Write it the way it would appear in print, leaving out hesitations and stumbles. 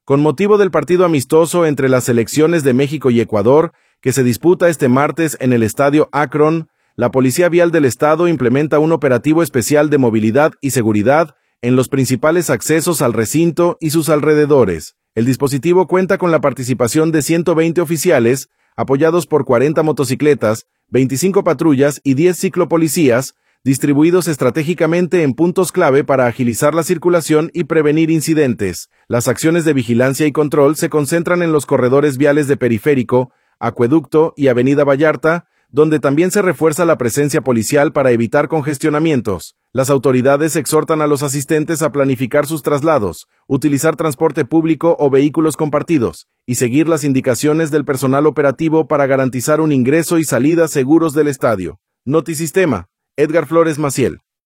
Con motivo del partido amistoso entre las selecciones de México y Ecuador, que se disputa este martes en el Estadio Akron, la Policía Vial del Estado implementa un operativo especial de movilidad y seguridad en los principales accesos al recinto y sus alrededores. El dispositivo cuenta con la participación de 120 oficiales, apoyados por 40 motocicletas, 25 patrullas y 10 ciclopolicías, distribuidos estratégicamente en puntos clave para agilizar la circulación y prevenir incidentes. Las acciones de vigilancia y control se concentran en los corredores viales de Periférico, Acueducto y Avenida Vallarta, donde también se refuerza la presencia policial para evitar congestionamientos. Las autoridades exhortan a los asistentes a planificar sus traslados, utilizar transporte público o vehículos compartidos, y seguir las indicaciones del personal operativo para garantizar un ingreso y salida seguros del estadio. Notisistema, Edgar Flores Maciel.